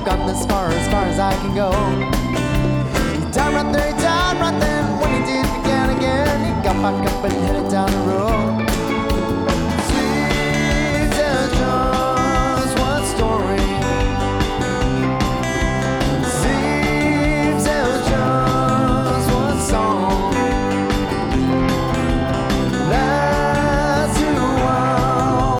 gone as far as I can go. He died right there, when he did begin again. He got back up and hit